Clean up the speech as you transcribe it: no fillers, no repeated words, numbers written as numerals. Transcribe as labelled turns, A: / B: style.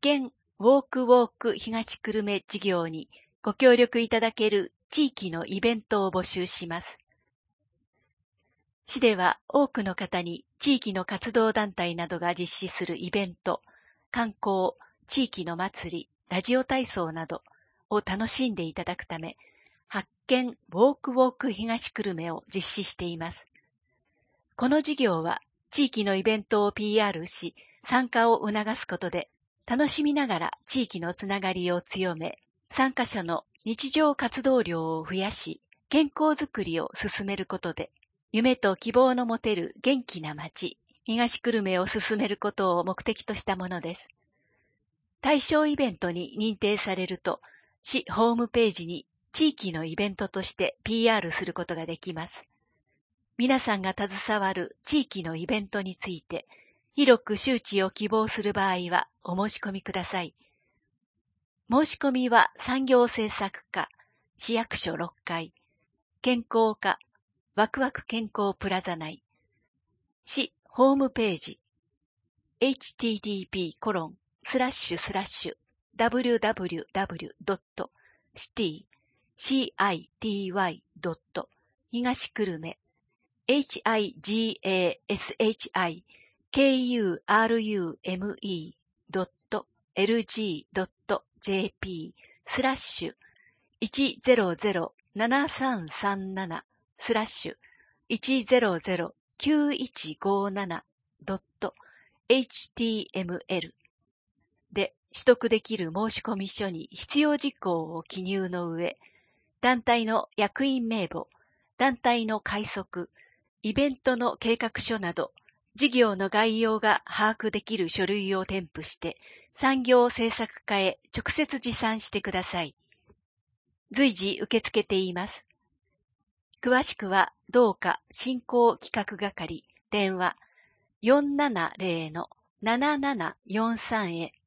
A: 見ウォークウォーク東久留米事業にご協力いただける地域のイベントを募集します。市では多くの方に地域の活動団体などが実施するイベント、観光、地域の祭り、ラジオ体操などを楽しんでいただくため、発見ウォークウォーク東久留米を実施しています。この事業は地域のイベントを PR し、参加を促すことで、楽しみながら地域のつながりを強め、参加者の日常活動量を増やし、健康づくりを進めることで、夢と希望の持てる元気な街、東久留米を進めることを目的としたものです。対象イベントに認定されると、市ホームページに地域のイベントとして PR することができます。皆さんが携わる地域のイベントについて、広く周知を希望する場合はお申し込みください。申し込みは産業政策課、市役所6階、健康課、ワクワク健康プラザ内、市ホームページ、http://www.city 東久留米100-100-100-JP/100-100-9157/100-9157.html で取得できる申込書に必要事項を記入の上、団体の役員名簿、団体の会則、イベントの計画書など、事業の概要が把握できる書類を添付して、産業政策課へ直接持参してください。随時受け付けています。詳しくは、同課振興企画係、電話470-7743へ